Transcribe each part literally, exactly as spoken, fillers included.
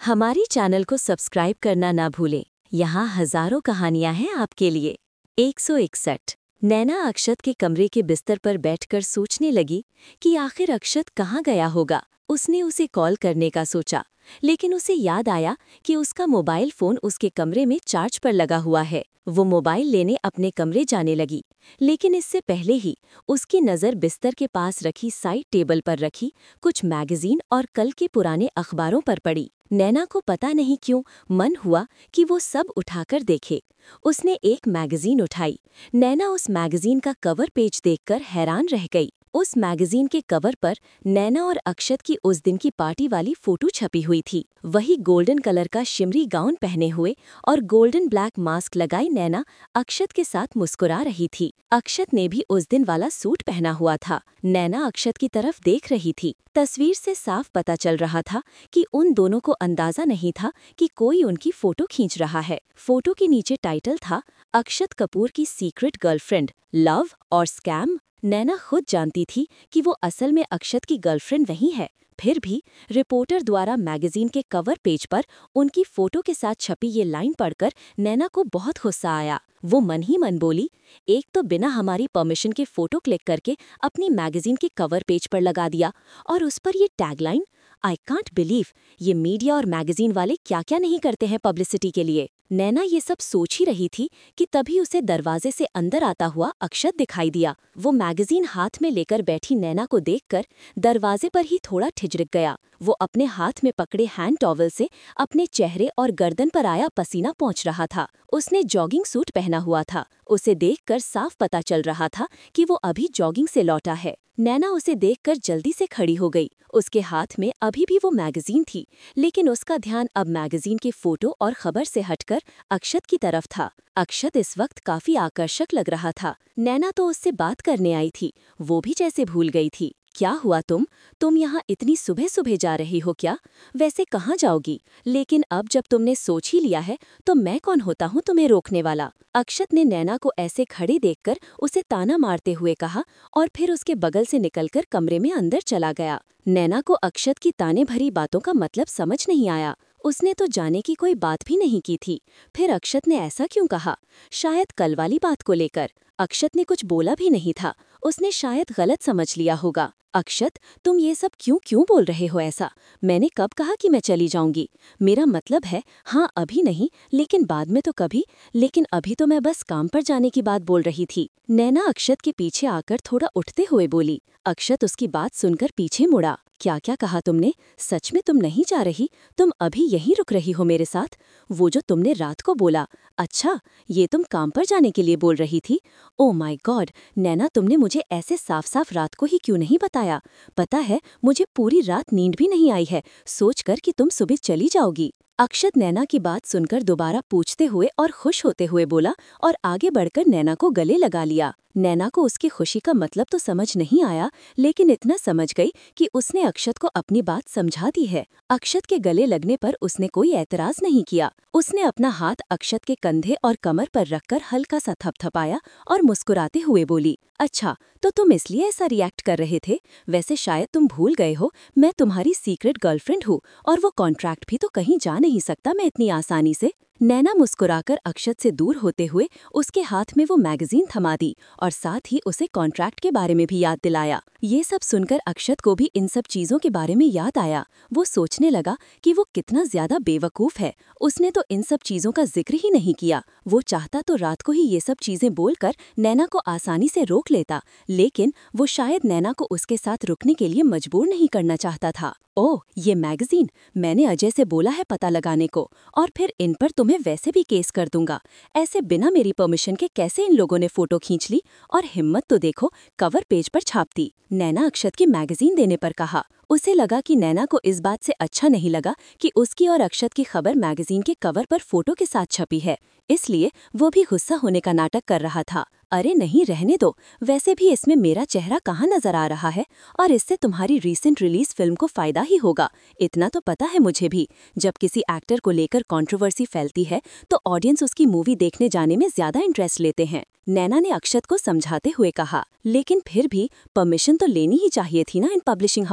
हमारी चैनल को सब्सक्राइब करना ना भूलें। यहाँ हजारों कहानियां हैं आपके लिए। एक सौ इकसठ। नैना अक्षत के कमरे के बिस्तर पर बैठकर सोचने लगी कि आखिर अक्षत कहाँ गया होगा। उसने उसे कॉल करने का सोचा, लेकिन उसे याद आया कि उसका मोबाइल फोन उसके कमरे में चार्ज पर लगा हुआ है। वो मोबाइल लेने अपने कमरे जाने लगी, लेकिन इससे पहले ही उसकी नज़र बिस्तर के पास रखी साइड टेबल पर रखी कुछ मैगजीन और कल के पुराने अखबारों पर पड़ी। नैना को पता नहीं क्यों मन हुआ कि वो सब उठाकर देखे। उसने एक मैगजीन उठाई। नैना उस मैगजीन का कवर पेज देखकर हैरान रह गई। उस मैगजीन के कवर पर नैना और अक्षत की उस दिन की पार्टी वाली फोटो छपी हुई थी। वही गोल्डन कलर का शिमरी गाउन पहने हुए और गोल्डन ब्लैक मास्क लगाई नैना अक्षत के साथ मुस्कुरा रही थी। अक्षत ने भी उस दिन वाला सूट पहना हुआ था। नैना अक्षत की तरफ देख रही थी। तस्वीर से साफ पता चल रहा था कि उन दोनों को अंदाजा नहीं था कि कोई उनकी फोटो खींच रहा है। फोटो के नीचे टाइटल था, अक्षत कपूर की सीक्रेट गर्लफ्रेंड, लव और स्कैम। नैना खुद जानती थी कि वो असल में अक्षत की गर्लफ्रेंड नहीं है, फिर भी रिपोर्टर द्वारा मैगजीन के कवर पेज पर उनकी फोटो के साथ छपी ये लाइन पढ़कर नैना को बहुत गुस्सा आया। वो मन ही मन बोली, एक तो बिना हमारी परमिशन के फोटो क्लिक करके अपनी मैगजीन के कवर पेज पर लगा दिया, और उस पर ये टैगलाइन, आई कांट बिलीव ये मीडिया और मैगजीन वाले क्या क्या नहीं करते हैं पब्लिसिटी के लिए। नैना ये सब सोच ही रही थी कि तभी उसे दरवाजे से अंदर आता हुआ अक्षत दिखाई दिया। वो मैगजीन हाथ में लेकर बैठी नैना को देखकर दरवाजे पर ही थोड़ा ठिठुर गया। वो अपने हाथ में पकड़े हैंड टॉवल से अपने चेहरे और गर्दन पर आया पसीना पोंछ रहा था। उसने जॉगिंग सूट पहना हुआ था। उसे देखकर साफ पता चल रहा था कि वो अभी जॉगिंग से लौटा है। नैना उसे देखकर जल्दी से खड़ी हो गई। उसके हाथ में अभी भी वो मैगजीन थी, लेकिन उसका ध्यान अब मैगजीन की फोटो और खबर से हटकर अक्षत की तरफ था। अक्षत इस वक्त काफी आकर्षक लग रहा था। नैना तो उससे बात करने आई थी, वो भी जैसे भूल गई थी। क्या हुआ तुम तुम यहाँ इतनी सुबह सुबह जा रही हो क्या? वैसे कहाँ जाओगी? लेकिन अब जब तुमने सोच ही लिया है तो मैं कौन होता हूँ तुम्हें रोकने वाला? अक्षत ने नैना को ऐसे खड़े देखकर उसे ताना मारते हुए कहा और फिर उसके बगल से निकलकर कमरे में अंदर चला गया। नैना को अक्षत की ताने भरी बातों का मतलब समझ नहीं आया। उसने तो जाने की कोई बात भी नहीं की थी। फिर अक्षत ने ऐसा क्यों कहा? शायद कल वाली बात को लेकर। अक्षत ने कुछ बोला भी नहीं था। उसने शायद गलत समझ लिया होगा। अक्षत, तुम ये सब क्यों क्यों बोल रहे हो ऐसा? मैंने कब कहा कि मैं चली जाऊंगी? मेरा मतलब है, हाँ अभी नहीं, लेकिन बाद में तो कभी। लेकिन अभी तो मैं बस काम पर जाने की बात बोल रही थी। नैना अक्षत के पीछे आकर थोड़ा उठते हुए बोली। अक्षत उसकी बात सुनकर पीछे मुड़ा। क्या क्या कहा तुमने? सच में तुम नहीं जा रही? तुम अभी यहीं रुक रही हो मेरे साथ? वो जो तुमने रात को बोला, अच्छा ये तुम काम पर जाने के लिए बोल रही थी? ओह माय गॉड नैना, तुमने मुझे ऐसे साफ साफ रात को ही क्यों नहीं बताया? पता है मुझे पूरी रात नींद भी नहीं आई है सोचकर कि तुम सुबह चली जाओगी। अक्षत नैना की बात सुनकर दोबारा पूछते हुए और खुश होते हुए बोला और आगे बढ़कर नैना को गले लगा लिया। नैना को उसकी खुशी का मतलब तो समझ नहीं आया, लेकिन इतना समझ गई कि उसने अक्षत को अपनी बात समझा दी है। अक्षत के गले लगने पर उसने कोई एतराज नहीं किया। उसने अपना हाथ अक्षत के कंधे और कमर पर रखकर हल्का सा थपथपाया और मुस्कुराते हुए बोली, अच्छा तो तुम इसलिए ऐसा रिएक्ट कर रहे थे? वैसे शायद तुम भूल गए हो, मैं तुम्हारी सीक्रेट गर्लफ्रेंड हूँ और वो कॉन्ट्रैक्ट भी तो कहीं जा नहीं सकता मैं इतनी आसानी से। नैना मुस्कुराकर अक्षत से दूर होते हुए उसके हाथ में वो मैगजीन थमा दी और साथ ही उसे कॉन्ट्रैक्ट के बारे में भी याद दिलाया। ये सब सुनकर अक्षत को भी इन सब चीजों के बारे में याद आया। वो सोचने लगा कि वो कितना ज्यादा बेवकूफ है। उसने तो इन सब चीजों का जिक्र ही नहीं किया। वो चाहता तो रात को ही ये सब चीजें बोलकर नैना को आसानी से रोक लेता, लेकिन वो शायद नैना को उसके साथ रुकने के लिए मजबूर नहीं करना चाहता था। ओह ये मैगजीन, मैंने अजय से बोला है पता लगाने को, और फिर इन पर तुम्हें वैसे भी केस कर दूंगा। ऐसे बिना मेरी परमिशन के कैसे इन लोगों ने फोटो खींच ली? और हिम्मत तो देखो, कवर पेज पर छाप दी। नैना अक्षत की मैगजीन देने पर कहा। उसे लगा कि नैना को इस बात से अच्छा नहीं लगा कि उसकी और अक्षत की खबर मैगजीन के कवर पर फोटो के साथ छपी है, इसलिए वो भी गुस्सा होने का नाटक कर रहा था। अरे नहीं, रहने दो, वैसे भी इसमें मेरा चेहरा कहाँ नजर आ रहा है, और इससे तुम्हारी रीसेंट रिलीज फिल्म को फायदा ही होगा। इतना तो पता है मुझे भी, जब किसी एक्टर को लेकर कंट्रोवर्सी फैलती है तो ऑडियंस उसकी मूवी देखने जाने में ज्यादा इंटरेस्ट लेते हैं। नैना ने अक्षत को समझाते हुए कहा, लेकिन फिर भी परमिशन तो लेनी ही चाहिए थी ना इन पब्लिशिंग हाउस वालों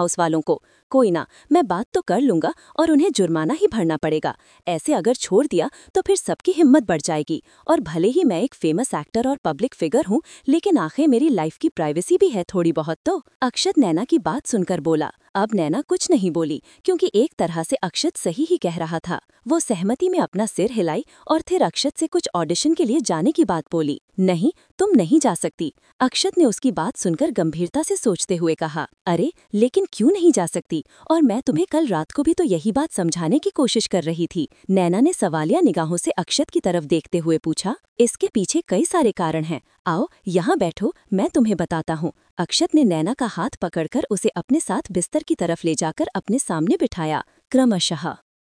को। कोई ना, मैं बात तो कर लूंगा और उन्हें जुर्माना ही भरना पड़ेगा। ऐसे अगर छोड़ दिया तो फिर सबकी हिम्मत बढ़ जाएगी। और भले ही मैं एक फेमस एक्टर और पब्लिक फिगर हूँ, लेकिन आखिर मेरी लाइफ की प्राइवेसी भी है थोड़ी बहुत तो। अक्षत नैना की बात सुनकर बोला। अब नैना कुछ नहीं बोली, क्योंकि एक तरह से अक्षत सही ही कह रहा था। वो सहमति में अपना सिर हिलाई और फिर अक्षत से कुछ ऑडिशन के लिए जाने की बात बोली। नहीं, तुम नहीं जा सकती। अक्षत ने उसकी बात सुनकर गंभीरता से सोचते हुए कहा, अरे लेकिन क्यों नहीं जा सकती? और मैं तुम्हें कल रात को भी तो यही बात समझाने की कोशिश कर रही थी। नैना ने सवालिया निगाहों से अक्षत की तरफ देखते हुए पूछा। इसके पीछे कई सारे कारण हैं। आओ यहाँ बैठो, मैं तुम्हें बताता हूँ। अक्षत ने नैना का हाथ पकड़कर उसे अपने साथ बिस्तर की तरफ ले जाकर अपने सामने बिठाया। क्रमशः